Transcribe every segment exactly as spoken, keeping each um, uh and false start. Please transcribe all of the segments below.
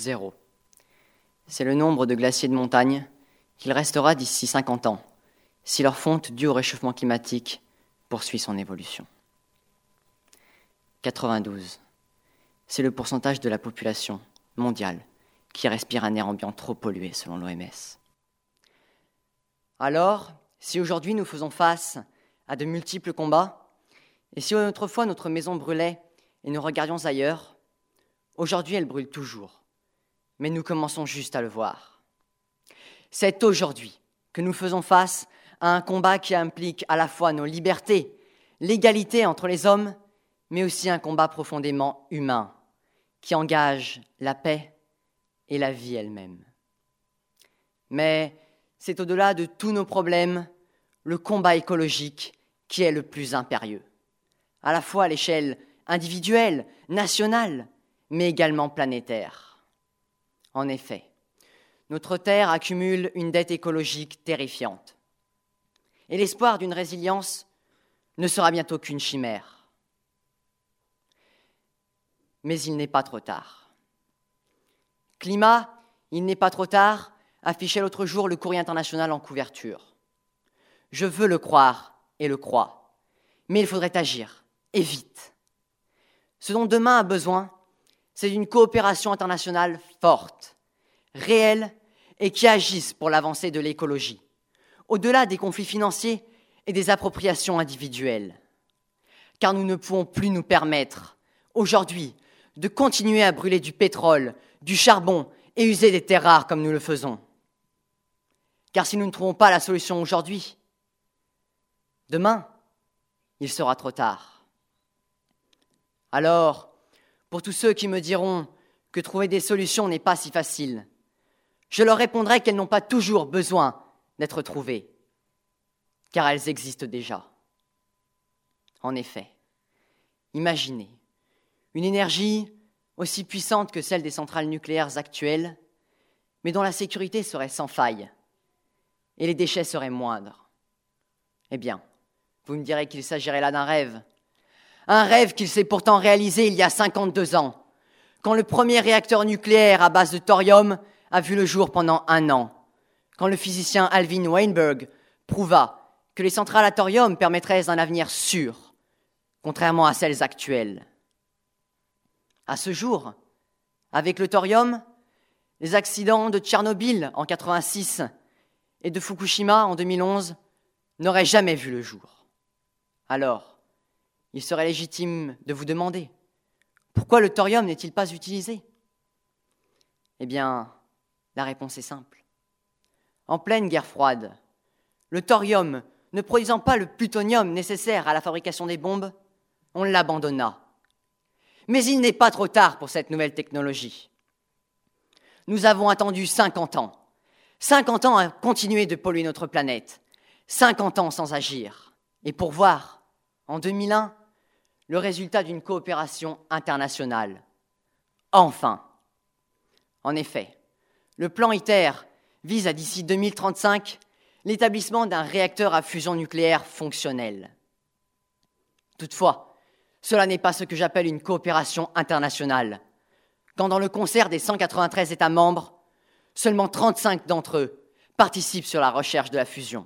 Zéro. C'est le nombre de glaciers de montagne qu'il restera d'ici cinquante ans, si leur fonte due au réchauffement climatique poursuit son évolution. quatre-vingt-douze. C'est le pourcentage de la population mondiale qui respire un air ambiant trop pollué, selon l'O M S. Alors, si aujourd'hui nous faisons face à de multiples combats, et si autrefois notre maison brûlait et nous regardions ailleurs, aujourd'hui elle brûle toujours, mais nous commençons juste à le voir. C'est aujourd'hui que nous faisons face à un combat qui implique à la fois nos libertés, l'égalité entre les hommes, mais aussi un combat profondément humain, qui engage la paix et la vie elle-même. Mais c'est au-delà de tous nos problèmes, le combat écologique qui est le plus impérieux, à la fois à l'échelle individuelle, nationale, mais également planétaire. En effet, notre Terre accumule une dette écologique terrifiante. Et l'espoir d'une résilience ne sera bientôt qu'une chimère. Mais il n'est pas trop tard. Climat, il n'est pas trop tard, affichait l'autre jour le Courrier international en couverture. Je veux le croire et le crois, mais il faudrait agir, et vite. Ce dont demain a besoin, c'est d'une coopération internationale forte, réelle et qui agisse pour l'avancée de l'écologie, au-delà des conflits financiers et des appropriations individuelles. Car nous ne pouvons plus nous permettre, aujourd'hui, de continuer à brûler du pétrole, du charbon et user des terres rares comme nous le faisons. Car si nous ne trouvons pas la solution aujourd'hui, demain, il sera trop tard. Alors, pour tous ceux qui me diront que trouver des solutions n'est pas si facile, je leur répondrai qu'elles n'ont pas toujours besoin d'être trouvées, car elles existent déjà. En effet, imaginez une énergie aussi puissante que celle des centrales nucléaires actuelles, mais dont la sécurité serait sans faille et les déchets seraient moindres. Eh bien, vous me direz qu'il s'agirait là d'un rêve. Un rêve qu'il s'est pourtant réalisé il y a cinquante-deux ans, quand le premier réacteur nucléaire à base de thorium a vu le jour pendant un an, quand le physicien Alvin Weinberg prouva que les centrales à thorium permettraient un avenir sûr, contrairement à celles actuelles. À ce jour, avec le thorium, les accidents de Tchernobyl en quatre-vingt-six et de Fukushima en deux mille onze n'auraient jamais vu le jour. Alors, il serait légitime de vous demander, pourquoi le thorium n'est-il pas utilisé ? Eh bien, la réponse est simple. En pleine guerre froide, le thorium, ne produisant pas le plutonium nécessaire à la fabrication des bombes, on l'abandonna. Mais il n'est pas trop tard pour cette nouvelle technologie. Nous avons attendu cinquante ans. cinquante ans à continuer de polluer notre planète. cinquante ans sans agir. Et pour voir, en deux mille un, le résultat d'une coopération internationale. Enfin. En effet, le plan ITER vise à d'ici deux mille trente-cinq l'établissement d'un réacteur à fusion nucléaire fonctionnel. Toutefois, cela n'est pas ce que j'appelle une coopération internationale, quand dans le concert des cent quatre-vingt-treize États membres, seulement trente-cinq d'entre eux participent sur la recherche de la fusion.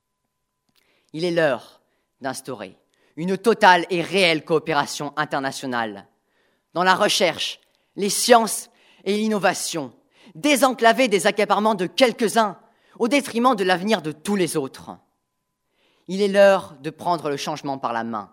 Il est l'heure d'instaurer une totale et réelle coopération internationale dans la recherche, les sciences et l'innovation, désenclaver des accaparements de quelques-uns au détriment de l'avenir de tous les autres. Il est l'heure de prendre le changement par la main.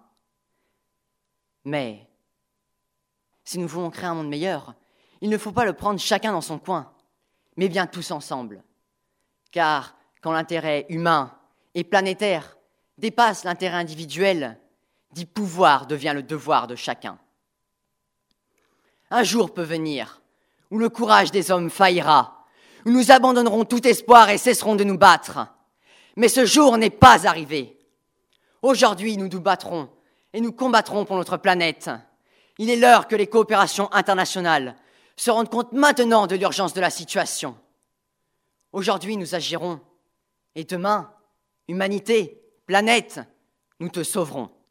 Mais, si nous voulons créer un monde meilleur, il ne faut pas le prendre chacun dans son coin, mais bien tous ensemble. Car quand l'intérêt humain et planétaire dépasse l'intérêt individuel, dit pouvoir devient le devoir de chacun. Un jour peut venir où le courage des hommes faillira, où nous abandonnerons tout espoir et cesserons de nous battre. Mais ce jour n'est pas arrivé. Aujourd'hui, nous nous battrons et nous combattrons pour notre planète. Il est l'heure que les coopérations internationales se rendent compte maintenant de l'urgence de la situation. Aujourd'hui, nous agirons. Et demain, humanité, planète, nous te sauverons.